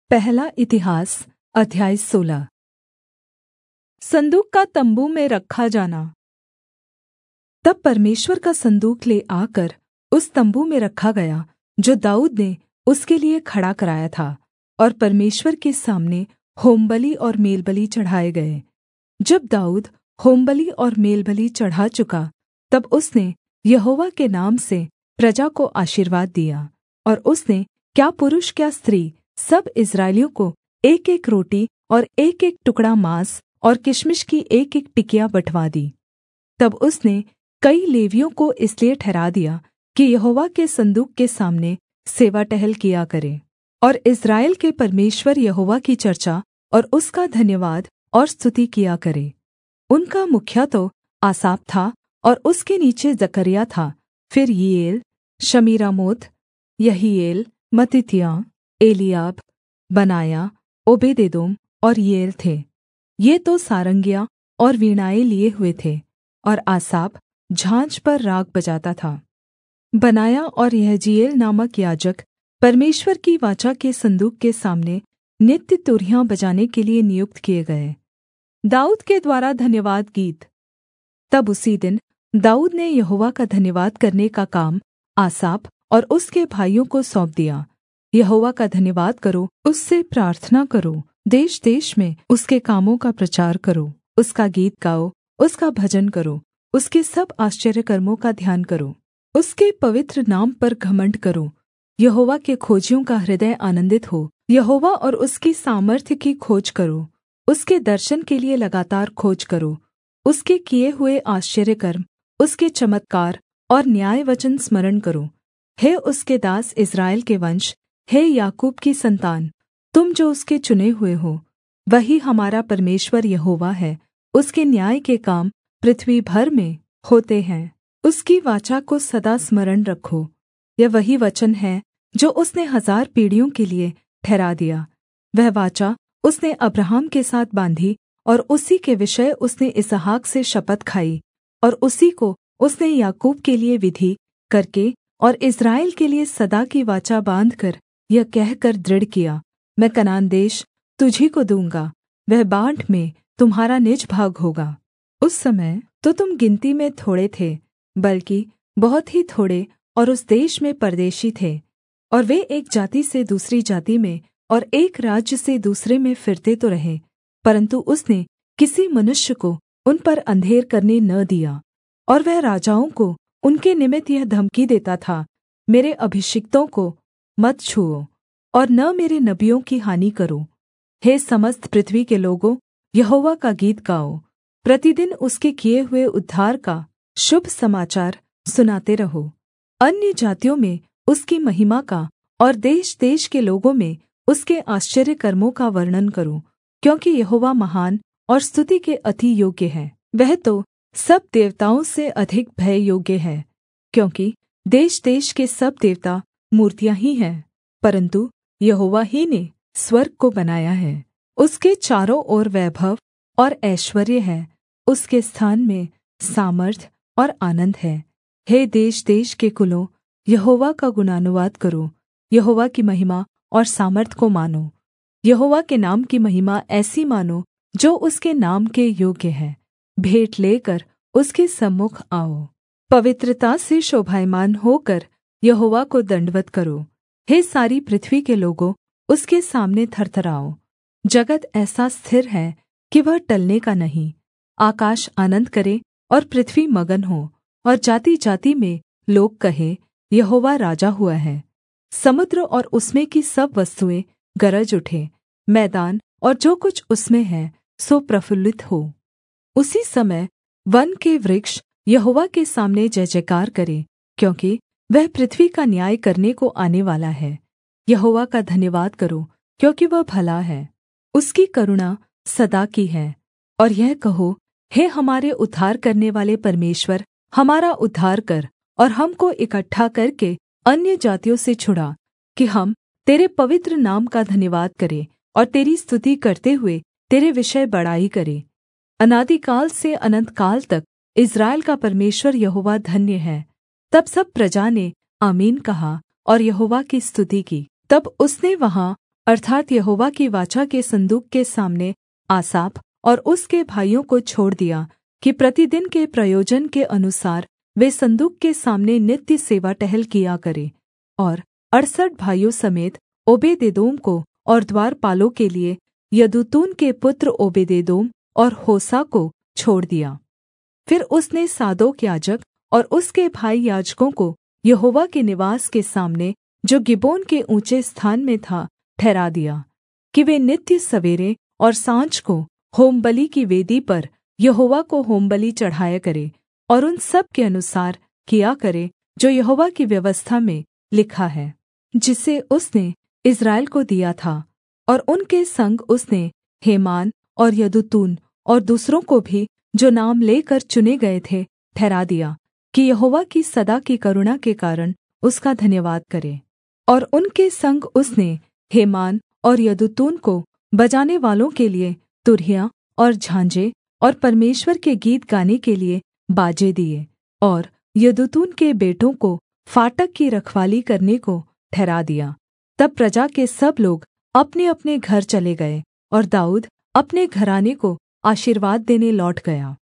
पहला इतिहास अध्याय 16। संदूक का तम्बू में रखा जाना। तब परमेश्वर का संदूक ले आकर उस तम्बू में रखा गया जो दाऊद ने उसके लिये खड़ा कराया था, और परमेश्वर के सामने होमबलि और मेलबलि चढ़ाए गए। जब दाऊद होमबलि और मेलबलि चढ़ा चुका, तब उसने यहोवा के नाम से प्रजा को आशीर्वाद दिया, और उसने क्या पुरुष क्या स्त्री सब इस्राएलियों को एक-एक रोटी और एक-एक टुकड़ा माँस और किशमिश की एक-एक टिकिया बँटवा दी। तब उसने कई लेवियों को इसलिए ठहरा दिया कि यहोवा के सन्दूक के सामने सेवा टहल किया करें, और इस्राएल के परमेश्वर यहोवा की चर्चा और उसका धन्यवाद और स्तुति किया करें। उनका मुखिया तो आसाप था, और उसके नीचे जकर्याह था, फिर यीएल, शमीरामोत, यहीएल, मत्तित्याह, एलीआब, बनायाह, ओबेदेदोम और यीएल थे। ये तो सारंगियाँ और वीणाएँ लिए हुए थे, और आसाप झाँझ पर राग बजाता था। बनायाह और यहजीएल नामक याजक परमेश्वर की वाचा के सन्दूक के सामने नित्य तुरहियां बजाने के लिये नियुक्त किए गए। दाऊद के द्वारा धन्यवाद गीत। तब उसी दिन दाऊद ने यहोवा का धन्यवाद करने का काम आसाप और उसके भाइयों को सौंप दिया। यहोवा का धन्यवाद करो, उससे प्रार्थना करो, देश-देश में उसके कामों का प्रचार करो, उसका गीत गाओ, उसका भजन करो, उसके सब आश्चर्यकर्मों का ध्यान करो, उसके पवित्र नाम पर घमण्ड करो। यहोवा के खोजियों का हृदय आनन्दित हो। यहोवा और उसकी सामर्थ्य की खोज करो, उसके दर्शन के लिये लगातार खोज करो। उसके किए हुए आश्चर्यकर्म, उसके चमत्कार और न्याय वचन स्मरण करो। हे उसके दास इस्राएल के वंश, हे याकूब की संतान, तुम जो उसके चुने हुए हो, वही हमारा परमेश्वर यहोवा है। उसके न्याय के काम पृथ्वी भर में होते हैं। उसकी वाचा को सदा स्मरण रखो। यह वही वचन है जो उसने 1000 पीढ़ियों के लिये ठहरा दिया। वह वाचा उसने अब्राहम के साथ बाँधी, और उसी के विषय उसने इसहाक से शपथ खाई, और उसी को उसने याकूब के लिये विधि करके और इस्राएल के लिये सदा की वाचा बाँधकर यह कहकर दृढ़ किया, मैं कनान देश तुझी को दूँगा, वह बाँट में तुम्हारा निज भाग होगा। उस समय तो तुम गिनती में थोड़े थे, बल्कि बहुत ही थोड़े, और उस देश में परदेशी थे। और वे एक जाति से दूसरी जाति में और एक राज्य से दूसरे में फिरते तो रहे, परन्तु उसने किसी मनुष्य को उन पर अंधेर करने न दिया। और वह राजाओं को उनके निमित्त यह धमकी देता था, मेरे अभिषिक्तों को मत छुओ, और न मेरे नबियों की हानि करो। हे समस्त पृथ्वी के लोगों, यहोवा का गीत गाओ, प्रतिदिन उसके किए हुए उद्धार का शुभ समाचार सुनाते रहो। अन्य जातियों में उसकी महिमा का और देश-देश के लोगों में उसके आश्चर्यकर्मों का वर्णन करो, क्योंकि यहोवा महान और स्तुति के अति योग्य है। वह तो सब देवताओं से अधिक भय योग्य है, क्योंकि देश-देश के सब देवता मूर्तियाँ ही हैं, परन्तु यहोवा ही ने स्वर्ग को बनाया है। उसके चारों ओर वैभव और ऐश्वर्य है, उसके स्थान में सामर्थ्य और आनन्द है। हे देश-देश के कुलों, यहोवा का गुणानुवाद करो, यहोवा की महिमा और सामर्थ्य को मानो। यहोवा के नाम की महिमा ऐसी मानो जो उसके नाम के योग्य है। भेंट लेकर उसके सम्मुख आओ, पवित्रता से शोभायमान होकर यहोवा को दण्डवत् करो। हे सारी पृथ्वी के लोगों, उसके सामने थरथराओ। जगत ऐसा स्थिर है कि वह टलने का नहीं। आकाश आनन्द करे और पृथ्वी मगन हो, और जाति-जाति में लोग कहें, यहोवा राजा हुआ है। समुद्र और उसमें की सब वस्तुएँ गरज उठें, मैदान और जो कुछ उसमें है सो प्रफुल्लित हो। उसी समय वन के वृक्ष यहोवा के सामने जय-जयकार करें, क्योंकि वह पृथ्वी का न्याय करने को आने वाला है। यहोवा का धन्यवाद करो, क्योंकि वह भला है, उसकी करुणा सदा की है। और यह कहो, हे हमारे उद्धार करनेवाले परमेश्वर, हमारा उद्धार कर, और हमको इकट्ठा करके अन्य जातियों से छुड़ा, कि हम तेरे पवित्र नाम का धन्यवाद करें और तेरी स्तुति करते हुए तेरे विषय बड़ाई करें। अनादिकाल से अनन्तकाल तक इस्राएल का परमेश्वर यहोवा धन्य है। तब सब प्रजा ने आमीन कहा और यहोवा की स्तुति की। तब उसने वहाँ अर्थात् यहोवा की वाचा के सन्दूक के सामने आसाप और उसके भाइयों को छोड़ दिया कि प्रतिदिन के प्रयोजन के अनुसार वे सन्दूक के सामने नित्य सेवा टहल किया करें। और 68 भाइयों समेत ओबेदेदोम को और द्वारपालों के लिए यदूतून के पुत्र ओबेदेदोम और होसा को छोड़ दिया। फिर उसने सादोक याजक और उसके भाई याजकों को यहोवा के निवास के सामने जो गिबोन के ऊँचे स्थान में था ठहरा दिया कि वे नित्य सवेरे और साँझ को होमबलि की वेदी पर यहोवा को होमबलि चढ़ाया करें और उन सब के अनुसार किया करे जो यहोवा की व्यवस्था में लिखा है, जिसे उसने इस्राएल को दिया था। और उनके संग उसने हेमान और यदूतून और दूसरों को भी जो नाम लेकर चुने गए थे ठहरा दिया कि यहोवा की सदा की करुणा के कारण उसका धन्यवाद करें। और उनके संग उसने हेमान और यदूतून को बजानेवालों के लिए तुरहियां और झांझे और परमेश्वर के गीत गाने के लिए बाजे दिए। और यदूतून के बेटों को फाटक की रखवाली करने को ठहरा दिया। तब प्रजा के सब लोग अपनेअपने घर चले गए और दाऊद अपने घराने को आशीर्वाद देने लौट गया।